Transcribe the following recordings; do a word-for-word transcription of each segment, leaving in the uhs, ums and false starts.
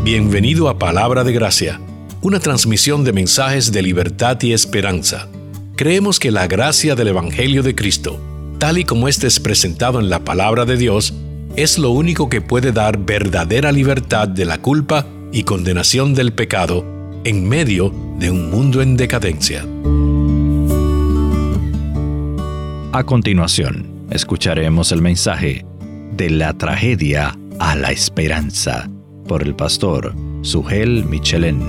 Bienvenido a Palabra de Gracia, una transmisión de mensajes de libertad y esperanza. Creemos que la gracia del Evangelio de Cristo, tal y como éste es presentado en la Palabra de Dios, es lo único que puede dar verdadera libertad de la culpa y condenación del pecado en medio de un mundo en decadencia. A continuación, escucharemos el mensaje de la tragedia a la esperanza por el pastor Sugel Michelén.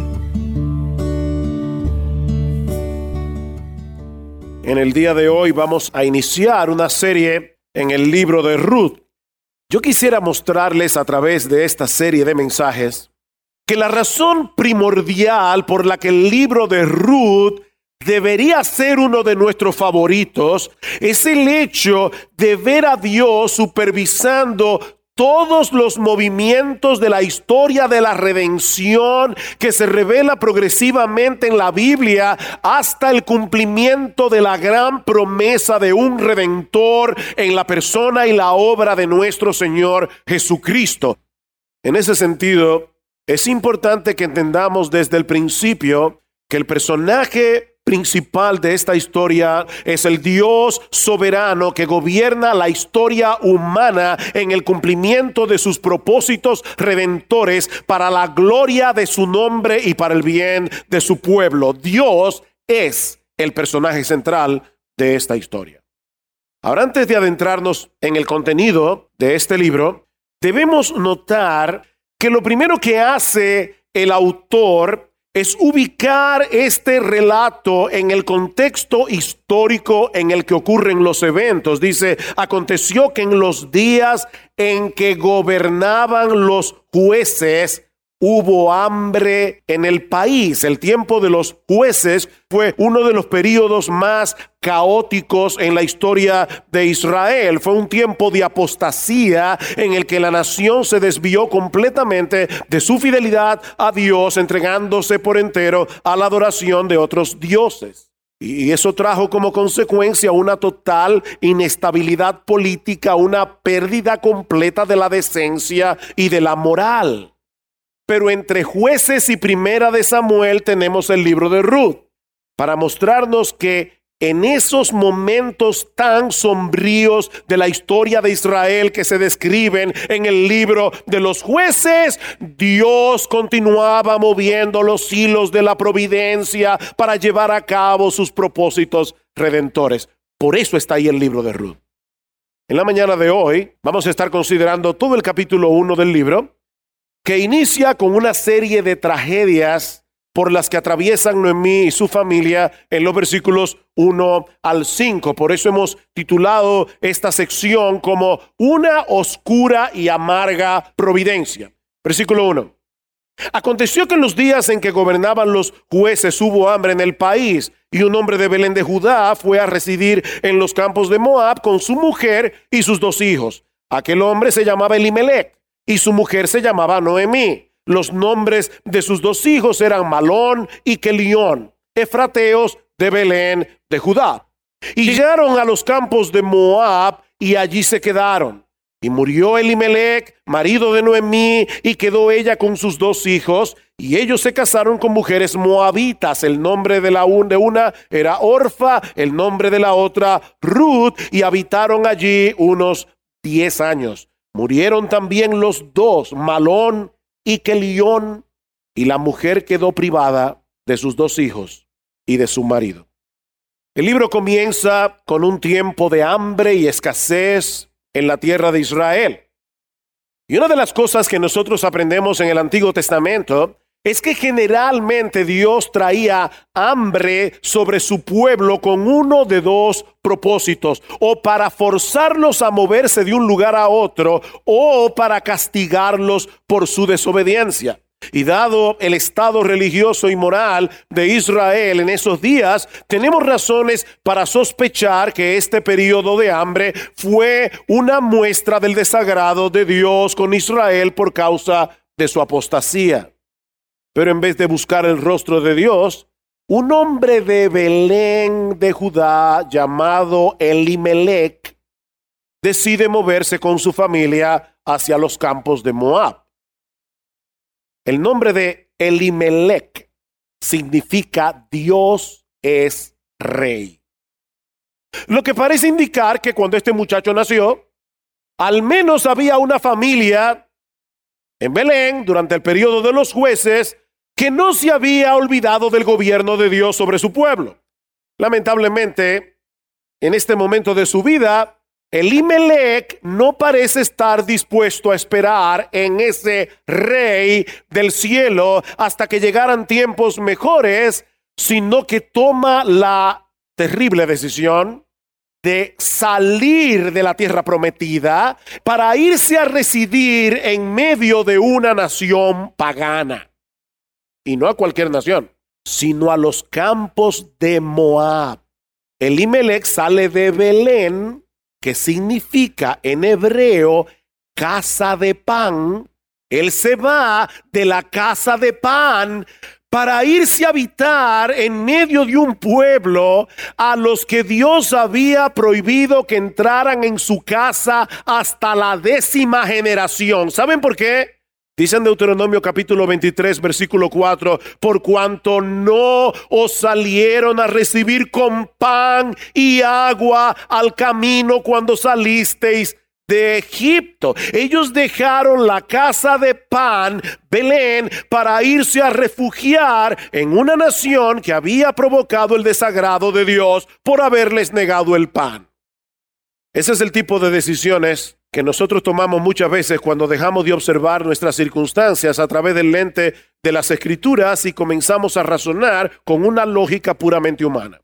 En el día de hoy vamos a iniciar una serie en el libro de Ruth. Yo quisiera mostrarles a través de esta serie de mensajes que la razón primordial por la que el libro de Ruth debería ser uno de nuestros favoritos es el hecho de ver a Dios supervisando todos los movimientos de la historia de la redención que se revela progresivamente en la Biblia hasta el cumplimiento de la gran promesa de un Redentor en la persona y la obra de nuestro Señor Jesucristo. En ese sentido, es importante que entendamos desde el principio que el personaje principal de esta historia es el Dios soberano que gobierna la historia humana en el cumplimiento de sus propósitos redentores para la gloria de su nombre y para el bien de su pueblo. Dios es el personaje central de esta historia. Ahora, antes de adentrarnos en el contenido de este libro, debemos notar que lo primero que hace el autor es ubicar este relato en el contexto histórico en el que ocurren los eventos. Dice, aconteció que en los días en que gobernaban los jueces, hubo hambre en el país. El tiempo de los jueces fue uno de los periodos más caóticos en la historia de Israel. Fue un tiempo de apostasía en el que la nación se desvió completamente de su fidelidad a Dios, entregándose por entero a la adoración de otros dioses. Y eso trajo como consecuencia una total inestabilidad política, una pérdida completa de la decencia y de la moral. Pero entre Jueces y Primera de Samuel tenemos el libro de Ruth para mostrarnos que en esos momentos tan sombríos de la historia de Israel que se describen en el libro de los Jueces, Dios continuaba moviendo los hilos de la providencia para llevar a cabo sus propósitos redentores. Por eso está ahí el libro de Ruth. En la mañana de hoy vamos a estar considerando todo el capítulo uno del libro, que inicia con una serie de tragedias por las que atraviesan Noemí y su familia en los versículos uno al cinco. Por eso hemos titulado esta sección como una oscura y amarga providencia. Versículo uno. Aconteció que en los días en que gobernaban los jueces hubo hambre en el país, y un hombre de Belén de Judá fue a residir en los campos de Moab con su mujer y sus dos hijos. Aquel hombre se llamaba Elimelec y su mujer se llamaba Noemí. Los nombres de sus dos hijos eran Malón y Kelión, efrateos de Belén de Judá. Y llegaron a los campos de Moab y allí se quedaron. Y murió Elimelec, marido de Noemí, y quedó ella con sus dos hijos, y ellos se casaron con mujeres moabitas. El nombre de la un, de una era Orfa, el nombre de la otra Ruth, y habitaron allí unos diez años. Murieron también los dos, Malón y Kelión, y la mujer quedó privada de sus dos hijos y de su marido. El libro comienza con un tiempo de hambre y escasez en la tierra de Israel. Y una de las cosas que nosotros aprendemos en el Antiguo Testamento es que generalmente Dios traía hambre sobre su pueblo con uno de dos propósitos: o para forzarlos a moverse de un lugar a otro, o para castigarlos por su desobediencia. Y dado el estado religioso y moral de Israel en esos días, tenemos razones para sospechar que este periodo de hambre fue una muestra del desagrado de Dios con Israel por causa de su apostasía. Pero en vez de buscar el rostro de Dios, un hombre de Belén de Judá llamado Elimelec decide moverse con su familia hacia los campos de Moab. El nombre de Elimelech significa Dios es rey. Lo que parece indicar que cuando este muchacho nació, al menos había una familia en Belén durante el periodo de los jueces que no se había olvidado del gobierno de Dios sobre su pueblo. Lamentablemente, en este momento de su vida, Elimelech no parece estar dispuesto a esperar en ese rey del cielo hasta que llegaran tiempos mejores, sino que toma la terrible decisión de salir de la tierra prometida para irse a residir en medio de una nación pagana. Y no a cualquier nación, sino a los campos de Moab. Elimelech sale de Belén, que significa en hebreo casa de pan. Él se va de la casa de pan para irse a habitar en medio de un pueblo a los que Dios había prohibido que entraran en su casa hasta la décima generación. ¿Saben por qué? Dice en Deuteronomio capítulo veintitrés, versículo cuatro, por cuanto no os salieron a recibir con pan y agua al camino cuando salisteis de Egipto. Ellos dejaron la casa de pan, Belén, para irse a refugiar en una nación que había provocado el desagrado de Dios por haberles negado el pan. Ese es el tipo de decisiones que nosotros tomamos muchas veces cuando dejamos de observar nuestras circunstancias a través del lente de las Escrituras y comenzamos a razonar con una lógica puramente humana.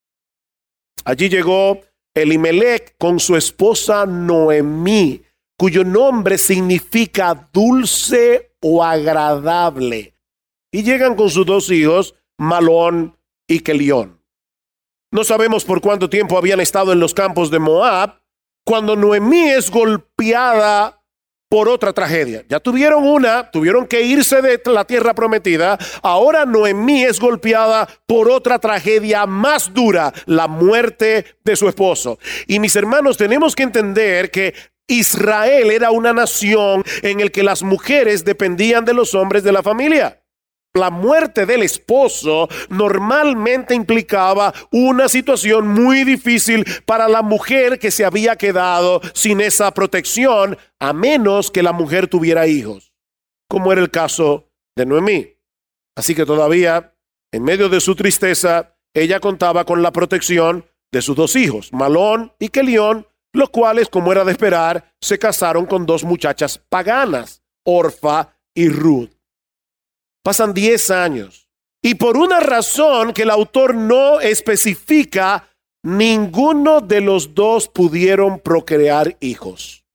Allí llegó Elimelech con su esposa Noemí, cuyo nombre significa dulce o agradable. Y llegan con sus dos hijos, Malón y Kelión. No sabemos por cuánto tiempo habían estado en los campos de Moab cuando Noemí es golpeada por otra tragedia. Ya tuvieron una, tuvieron que irse de la tierra prometida. Ahora Noemí es golpeada por otra tragedia más dura, la muerte de su esposo. Y mis hermanos, tenemos que entender que Israel era una nación en la que las mujeres dependían de los hombres de la familia. La muerte del esposo normalmente implicaba una situación muy difícil para la mujer que se había quedado sin esa protección, a menos que la mujer tuviera hijos, como era el caso de Noemí. Así que todavía, en medio de su tristeza, ella contaba con la protección de sus dos hijos, Malón y Kelión, los cuales, como era de esperar, se casaron con dos muchachas paganas, Orfa y Ruth. Pasan diez años y por una razón que el autor no especifica, ninguno de los dos pudieron procrear hijos.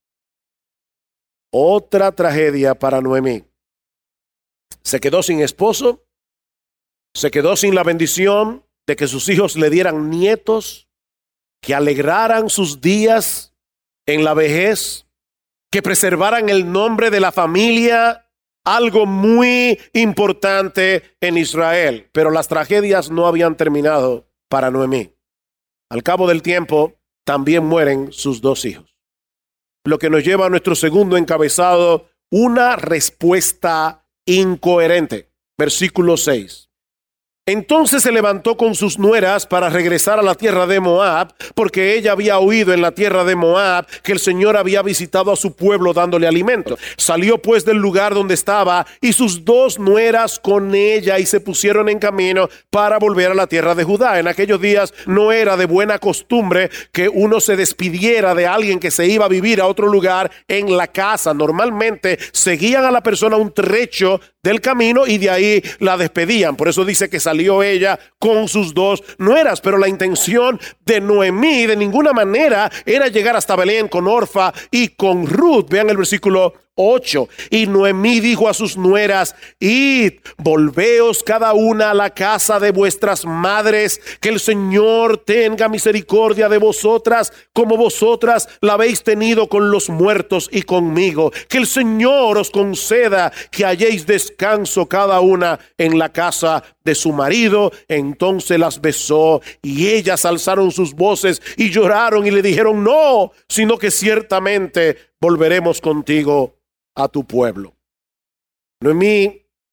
Otra tragedia para Noemí. Se quedó sin esposo, se quedó sin la bendición de que sus hijos le dieran nietos, que alegraran sus días en la vejez, que preservaran el nombre de la familia. Algo muy importante en Israel, pero las tragedias no habían terminado para Noemí. Al cabo del tiempo, también mueren sus dos hijos. Lo que nos lleva a nuestro segundo encabezado, una respuesta incoherente. Versículo seis. Entonces se levantó con sus nueras para regresar a la tierra de Moab, porque ella había oído en la tierra de Moab que el Señor había visitado a su pueblo dándole alimento. Salió pues del lugar donde estaba y sus dos nueras con ella y se pusieron en camino para volver a la tierra de Judá. En aquellos días no era de buena costumbre que uno se despidiera de alguien que se iba a vivir a otro lugar en la casa. Normalmente seguían a la persona un trecho del camino y de ahí la despedían. Por eso dice que salió ella con sus dos nueras, pero la intención de Noemí de ninguna manera era llegar hasta Belén con Orfa y con Ruth. Vean el versículo ocho. Y Noemí dijo a sus nueras: id, volveos cada una a la casa de vuestras madres, que el Señor tenga misericordia de vosotras, como vosotras la habéis tenido con los muertos y conmigo. Que el Señor os conceda que halléis descanso cada una en la casa de su marido. Entonces las besó y ellas alzaron sus voces y lloraron y le dijeron: no, sino que ciertamente volveremos contigo a tu pueblo. Noemí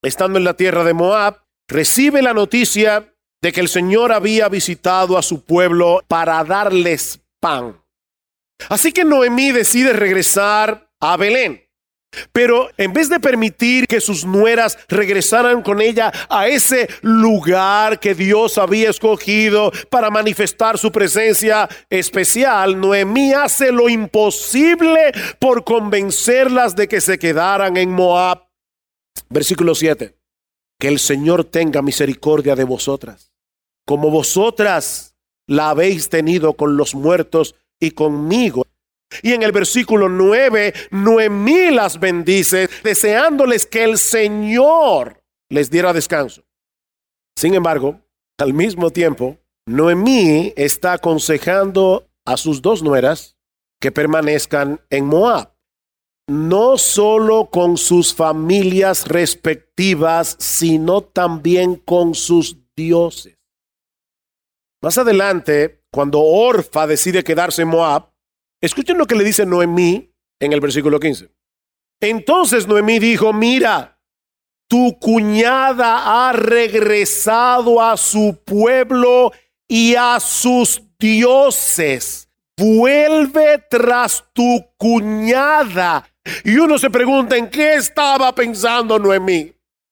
estando en la tierra de Moab, recibe la noticia de que el Señor había visitado a su pueblo para darles pan. Así que Noemí decide regresar a Belén. Pero en vez de permitir que sus nueras regresaran con ella a ese lugar que Dios había escogido para manifestar su presencia especial, Noemí hace lo imposible por convencerlas de que se quedaran en Moab. Versículo siete. Que el Señor tenga misericordia de vosotras, como vosotras la habéis tenido con los muertos y conmigo. Y en el versículo nueve, Noemí las bendice, deseándoles que el Señor les diera descanso. Sin embargo, al mismo tiempo, Noemí está aconsejando a sus dos nueras que permanezcan en Moab, no solo con sus familias respectivas, sino también con sus dioses. Más adelante, cuando Orfa decide quedarse en Moab, escuchen lo que le dice Noemí en el versículo quince. Entonces Noemí dijo, mira, tu cuñada ha regresado a su pueblo y a sus dioses. Vuelve tras tu cuñada. Y uno se pregunta, ¿en qué estaba pensando Noemí?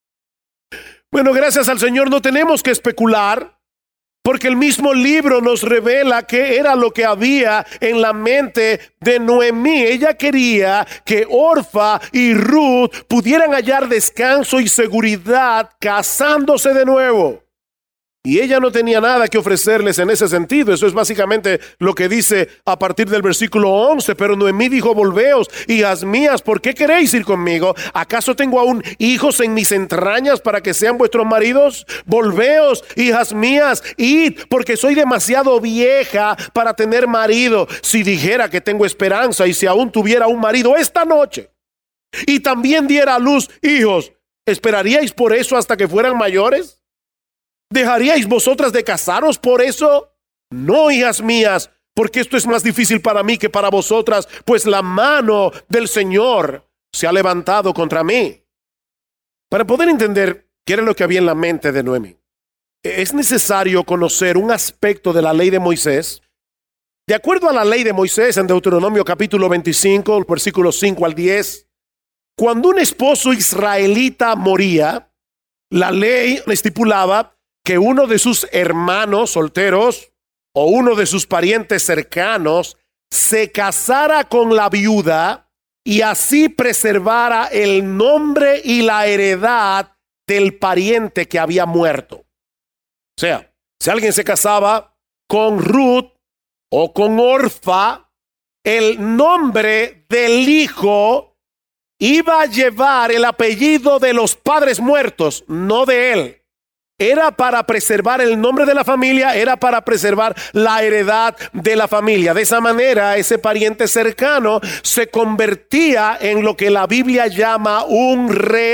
Bueno, gracias al Señor no tenemos que especular, porque el mismo libro nos revela qué era lo que había en la mente de Noemí. Ella quería que Orfa y Ruth pudieran hallar descanso y seguridad casándose de nuevo. Y ella no tenía nada que ofrecerles en ese sentido. Eso es básicamente lo que dice a partir del versículo once. Pero Noemí dijo, volveos, hijas mías, ¿por qué queréis ir conmigo? ¿Acaso tengo aún hijos en mis entrañas para que sean vuestros maridos? Volveos, hijas mías, id, porque soy demasiado vieja para tener marido. Si dijera que tengo esperanza y si aún tuviera un marido esta noche y también diera a luz hijos, ¿esperaríais por eso hasta que fueran mayores? ¿Dejaríais vosotras de casaros por eso? No, hijas mías, porque esto es más difícil para mí que para vosotras, pues la mano del Señor se ha levantado contra mí. Para poder entender qué era lo que había en la mente de Noemí, es necesario conocer un aspecto de la ley de Moisés. De acuerdo a la ley de Moisés en Deuteronomio capítulo veinticinco, versículos cinco al diez, cuando un esposo israelita moría, la ley estipulaba que uno de sus hermanos solteros o uno de sus parientes cercanos se casara con la viuda y así preservara el nombre y la heredad del pariente que había muerto. O sea, si alguien se casaba con Ruth o con Orfa, el nombre del hijo iba a llevar el apellido de los padres muertos, no de él. Era para preservar el nombre de la familia, era para preservar la heredad de la familia. De esa manera, ese pariente cercano se convertía en lo que la Biblia llama un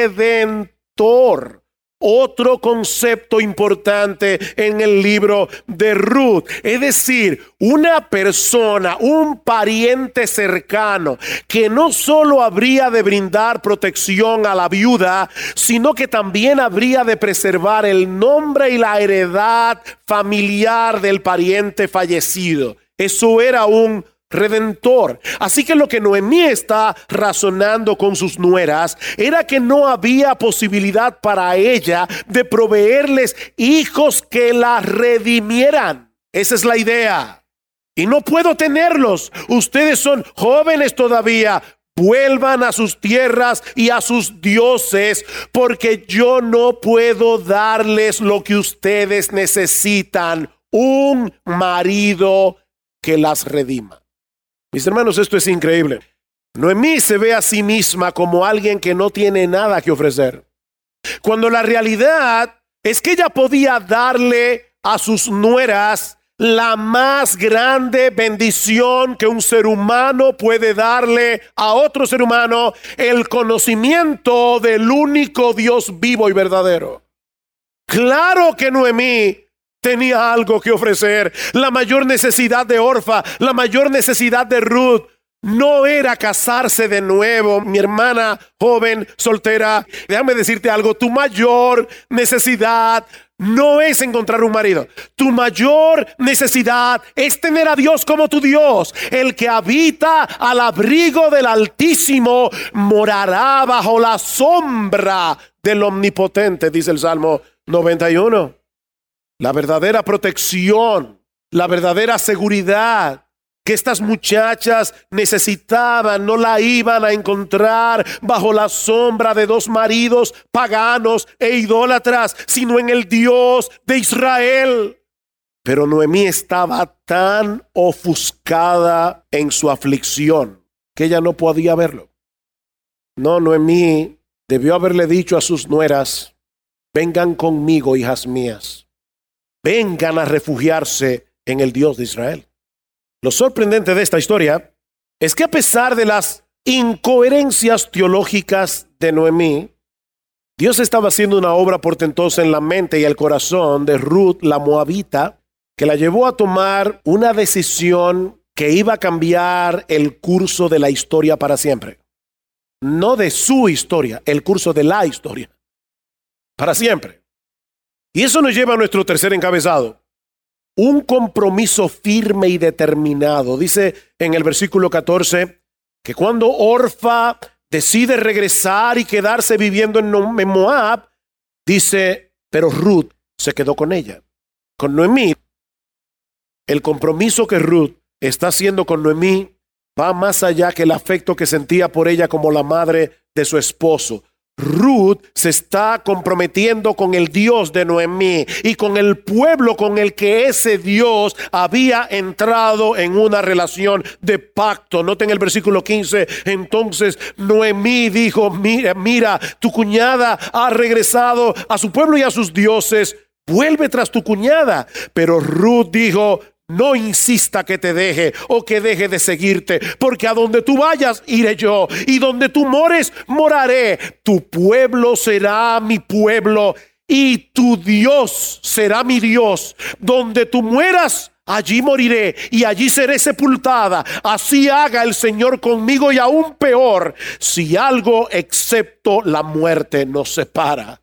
redentor. Otro concepto importante en el libro de Ruth, es decir, una persona, un pariente cercano que no solo habría de brindar protección a la viuda, sino que también habría de preservar el nombre y la heredad familiar del pariente fallecido. Eso era un redentor. Así que lo que Noemí está razonando con sus nueras era que no había posibilidad para ella de proveerles hijos que la redimieran. Esa es la idea. Y no puedo tenerlos. Ustedes son jóvenes todavía. Vuelvan a sus tierras y a sus dioses, porque yo no puedo darles lo que ustedes necesitan, un marido que las redima. Mis hermanos, esto es increíble. Noemí se ve a sí misma como alguien que no tiene nada que ofrecer, cuando la realidad es que ella podía darle a sus nueras la más grande bendición que un ser humano puede darle a otro ser humano: el conocimiento del único Dios vivo y verdadero. Claro que Noemí tenía algo que ofrecer. La mayor necesidad de Orfa, la mayor necesidad de Ruth no era casarse de nuevo. Mi hermana joven, soltera, déjame decirte algo, tu mayor necesidad no es encontrar un marido. Tu mayor necesidad es tener a Dios como tu Dios. El que habita al abrigo del Altísimo morará bajo la sombra del Omnipotente, dice el Salmo noventa y uno. La verdadera protección, la verdadera seguridad que estas muchachas necesitaban, no la iban a encontrar bajo la sombra de dos maridos paganos e idólatras, sino en el Dios de Israel. Pero Noemí estaba tan ofuscada en su aflicción que ella no podía verlo. No, Noemí debió haberle dicho a sus nueras: vengan conmigo, hijas mías, vengan a refugiarse en el Dios de Israel. Lo sorprendente de esta historia es que a pesar de las incoherencias teológicas de Noemí, Dios estaba haciendo una obra portentosa en la mente y el corazón de Ruth, la moabita, que la llevó a tomar una decisión que iba a cambiar el curso de la historia para siempre. No de su historia, el curso de la historia. Para siempre. Y eso nos lleva a nuestro tercer encabezado. Un compromiso firme y determinado. Dice en el versículo catorce que cuando Orfa decide regresar y quedarse viviendo en Moab, dice, pero Ruth se quedó con ella, con Noemí. El compromiso que Ruth está haciendo con Noemí va más allá que el afecto que sentía por ella como la madre de su esposo. Ruth se está comprometiendo con el Dios de Noemí y con el pueblo con el que ese Dios había entrado en una relación de pacto. Noten el versículo quince. Entonces Noemí dijo: mira, mira, tu cuñada ha regresado a su pueblo y a sus dioses. Vuelve tras tu cuñada. Pero Ruth dijo: no insista que te deje o que deje de seguirte, porque a donde tú vayas iré yo, y donde tú mores moraré. Tu pueblo será mi pueblo y tu Dios será mi Dios. Donde tú mueras, allí moriré y allí seré sepultada. Así haga el Señor conmigo, y aún peor, si algo excepto la muerte nos separa.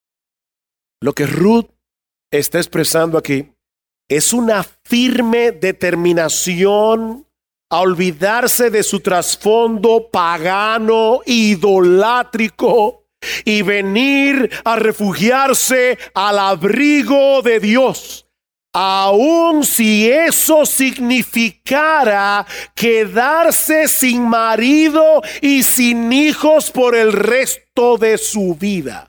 Lo que Ruth está expresando aquí es una firme determinación a olvidarse de su trasfondo pagano, idolátrico, y venir a refugiarse al abrigo de Dios, aun si eso significara quedarse sin marido y sin hijos por el resto de su vida.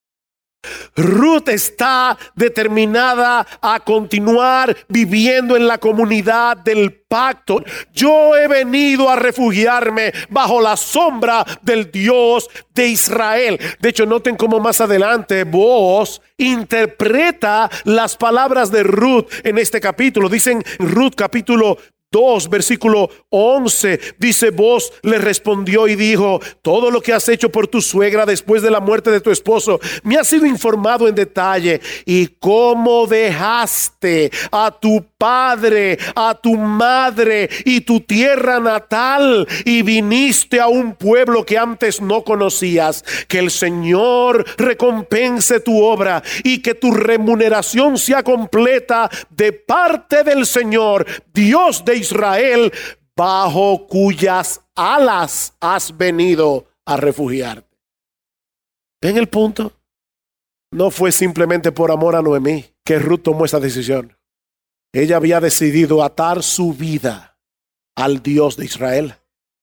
Ruth está determinada a continuar viviendo en la comunidad del pacto. Yo he venido a refugiarme bajo la sombra del Dios de Israel. De hecho, noten cómo más adelante Booz interpreta las palabras de Ruth en este capítulo. Dicen Ruth capítulo dos, versículo once, dice: Booz le respondió y dijo: todo lo que has hecho por tu suegra después de la muerte de tu esposo me ha sido informado en detalle, y cómo dejaste a tu padre, a tu madre y tu tierra natal y viniste a un pueblo que antes no conocías. Que el Señor recompense tu obra y que tu remuneración sea completa de parte del Señor, Dios de Israel, bajo cuyas alas has venido a refugiarte. ¿Ven el punto? No fue simplemente por amor a Noemí que Ruth tomó esa decisión. Ella había decidido atar su vida al Dios de Israel.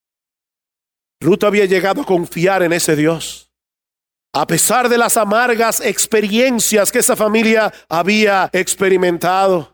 Ruth había llegado a confiar en ese Dios, a pesar de las amargas experiencias que esa familia había experimentado.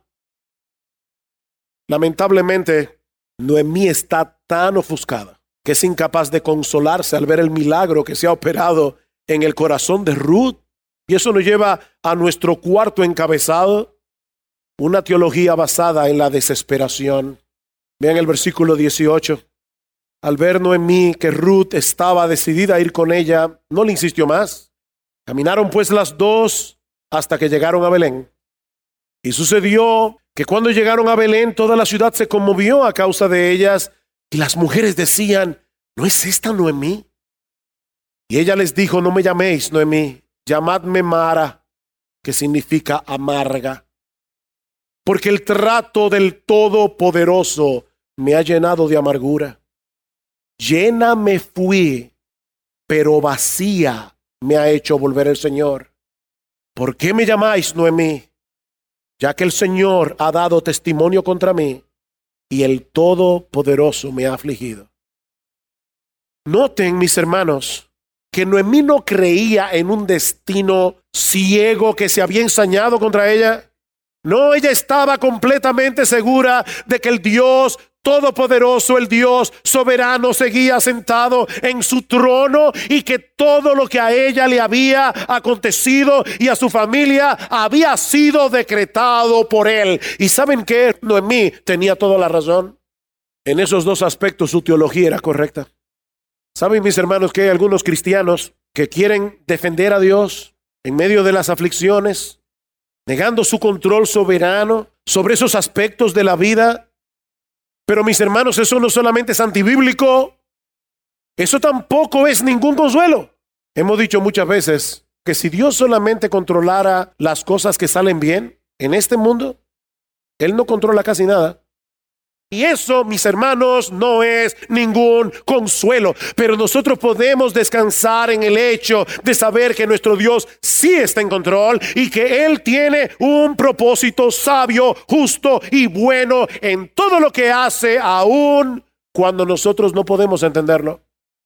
Lamentablemente, Noemí está tan ofuscada que es incapaz de consolarse al ver el milagro que se ha operado en el corazón de Ruth. Y eso nos lleva a nuestro cuarto encabezado: una teología basada en la desesperación. Vean el versículo dieciocho. Al ver Noemí que Ruth estaba decidida a ir con ella, no le insistió más. Caminaron pues las dos hasta que llegaron a Belén. Y sucedió que cuando llegaron a Belén, toda la ciudad se conmovió a causa de ellas. Y las mujeres decían, ¿no es esta Noemí? Y ella les dijo, no me llaméis Noemí, llamadme Mara, que significa amarga, porque el trato del Todopoderoso me ha llenado de amargura. Llena me fui, pero vacía me ha hecho volver el Señor. ¿Por qué me llamáis Noemí? Ya que el Señor ha dado testimonio contra mí y el Todopoderoso me ha afligido. Noten, mis hermanos, que Noemí no creía en un destino ciego que se había ensañado contra ella. No, ella estaba completamente segura de que el Dios Todopoderoso, el Dios soberano, seguía sentado en su trono y que todo lo que a ella le había acontecido y a su familia había sido decretado por él. ¿Y saben qué? Noemí tenía toda la razón. En esos dos aspectos su teología era correcta. ¿Saben, mis hermanos, que hay algunos cristianos que quieren defender a Dios en medio de las aflicciones, negando su control soberano sobre esos aspectos de la vida? Pero, mis hermanos, eso no solamente es antibíblico, eso tampoco es ningún consuelo. Hemos dicho muchas veces que si Dios solamente controlara las cosas que salen bien en este mundo, Él no controla casi nada. Y eso, mis hermanos, no es ningún consuelo. Pero nosotros podemos descansar en el hecho de saber que nuestro Dios sí está en control y que Él tiene un propósito sabio, justo y bueno en todo lo que hace, aun cuando nosotros no podemos entenderlo.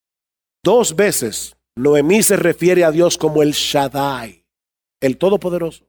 Dos veces Noemí se refiere a Dios como el Shaddai, el Todopoderoso.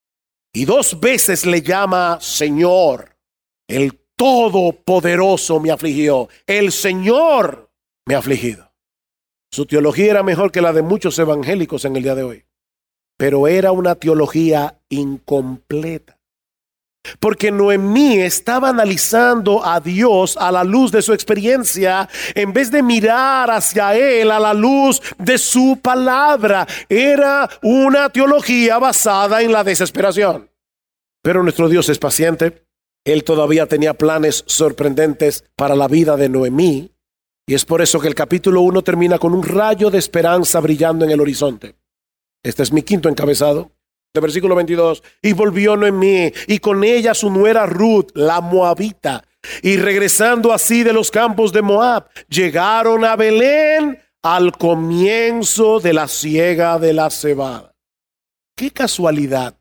Y dos veces le llama Señor, el Todopoderoso me afligió. El Señor me ha afligido. Su teología era mejor que la de muchos evangélicos en el día de hoy, pero era una teología incompleta. Porque Noemí estaba analizando a Dios a la luz de su experiencia en vez de mirar hacia Él a la luz de su palabra. Era una teología basada en la desesperación. Pero nuestro Dios es paciente. Él todavía tenía planes sorprendentes para la vida de Noemí, y es por eso que el capítulo uno termina con un rayo de esperanza brillando en el horizonte. Este es mi quinto encabezado, de versículo veintidós. Y volvió Noemí, y con ella su nuera Ruth, la moabita, y regresando así de los campos de Moab, llegaron a Belén al comienzo de la siega de la cebada. ¡Qué casualidad!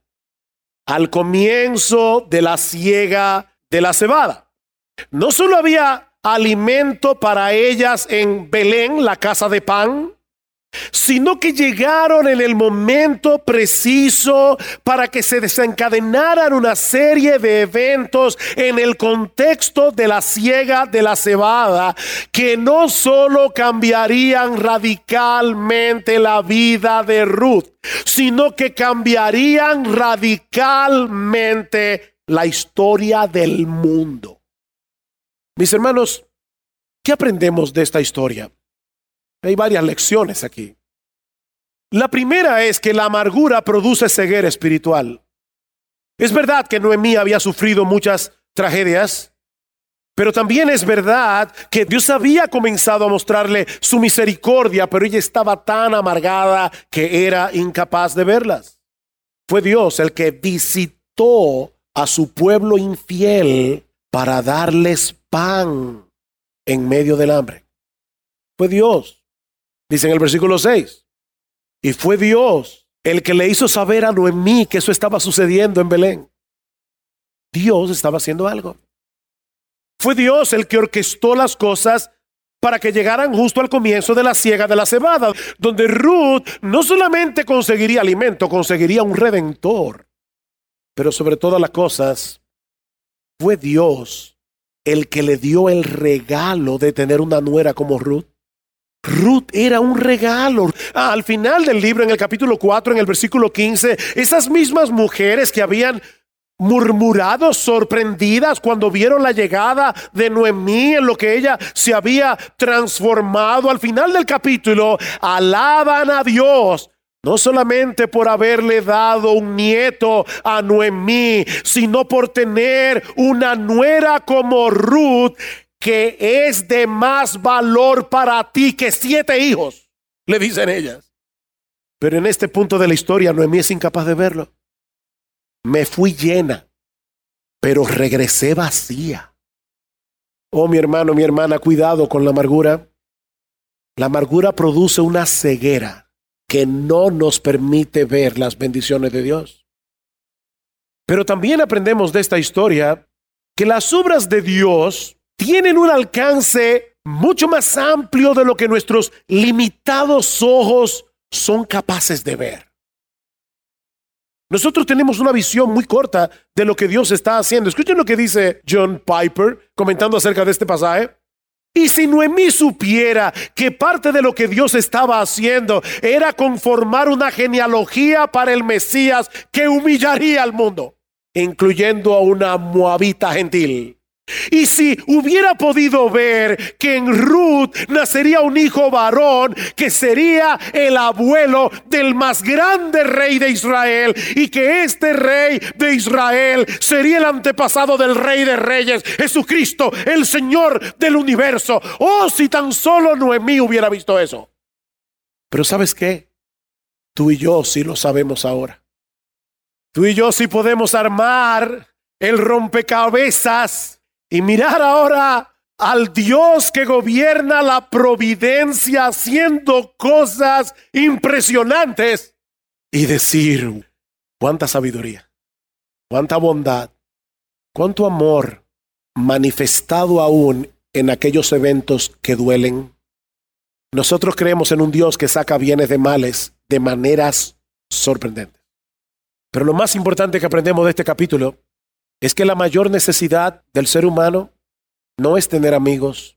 Al comienzo de la siega de la cebada. No solo había alimento para ellas en Belén, la casa de pan, sino que llegaron en el momento preciso para que se desencadenaran una serie de eventos en el contexto de la siega de la cebada que no solo cambiarían radicalmente la vida de Ruth, sino que cambiarían radicalmente la historia del mundo. Mis hermanos, ¿qué aprendemos de esta historia? Hay varias lecciones aquí. La primera es que la amargura produce ceguera espiritual. Es verdad que Noemí había sufrido muchas tragedias, pero también es verdad que Dios había comenzado a mostrarle su misericordia, pero ella estaba tan amargada que era incapaz de verlas. Fue Dios el que visitó a su pueblo infiel para darles pan en medio del hambre. Fue Dios. Dice en el versículo seis, y fue Dios el que le hizo saber a Noemí que eso estaba sucediendo en Belén. Dios estaba haciendo algo. Fue Dios el que orquestó las cosas para que llegaran justo al comienzo de la siega de la cebada, donde Ruth no solamente conseguiría alimento, conseguiría un redentor. Pero sobre todas las cosas, fue Dios el que le dio el regalo de tener una nuera como Ruth. Ruth era un regalo. Ah, al final del libro, en el capítulo cuatro, en el versículo quince, esas mismas mujeres que habían murmurado sorprendidas cuando vieron la llegada de Noemí, en lo que ella se había transformado, al final del capítulo alaban a Dios, no solamente por haberle dado un nieto a Noemí, sino por tener una nuera como Ruth, que es de más valor para ti que siete hijos, le dicen ellas. Pero en este punto de la historia, Noemí es incapaz de verlo. Me fui llena, pero regresé vacía. Oh, mi hermano, mi hermana, cuidado con la amargura. La amargura produce una ceguera que no nos permite ver las bendiciones de Dios. Pero también aprendemos de esta historia que las obras de Dios tienen un alcance mucho más amplio de lo que nuestros limitados ojos son capaces de ver. Nosotros tenemos una visión muy corta de lo que Dios está haciendo. Escuchen lo que dice John Piper comentando acerca de este pasaje. Y si Noemí supiera que parte de lo que Dios estaba haciendo era conformar una genealogía para el Mesías que humillaría al mundo, incluyendo a una moabita gentil. Y si hubiera podido ver que en Ruth nacería un hijo varón que sería el abuelo del más grande rey de Israel, y que este rey de Israel sería el antepasado del rey de reyes, Jesucristo, el Señor del universo. Oh, si tan solo Noemí hubiera visto eso. Pero ¿sabes qué? Tú y yo sí lo sabemos ahora. Tú y yo sí podemos armar el rompecabezas y mirar ahora al Dios que gobierna la providencia haciendo cosas impresionantes y decir: cuánta sabiduría, cuánta bondad, cuánto amor manifestado aún en aquellos eventos que duelen. Nosotros creemos en un Dios que saca bienes de males de maneras sorprendentes. Pero lo más importante que aprendemos de este capítulo es que la mayor necesidad del ser humano no es tener amigos,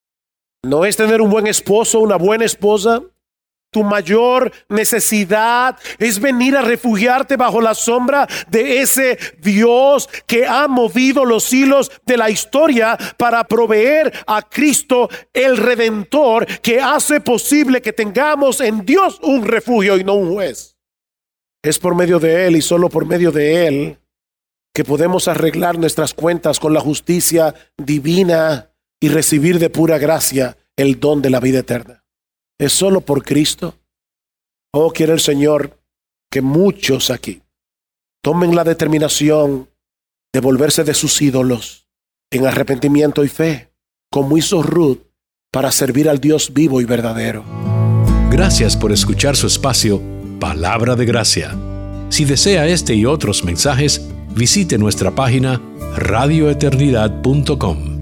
no es tener un buen esposo, una buena esposa. Tu mayor necesidad es venir a refugiarte bajo la sombra de ese Dios que ha movido los hilos de la historia para proveer a Cristo, el Redentor, que hace posible que tengamos en Dios un refugio y no un juez. Es por medio de Él y solo por medio de Él que podemos arreglar nuestras cuentas con la justicia divina y recibir de pura gracia el don de la vida eterna. Es solo por Cristo. Oh, quiere el Señor que muchos aquí tomen la determinación de volverse de sus ídolos en arrepentimiento y fe, como hizo Ruth, para servir al Dios vivo y verdadero. Gracias por escuchar su espacio Palabra de Gracia. Si desea este y otros mensajes, visite nuestra página radio eternidad punto com.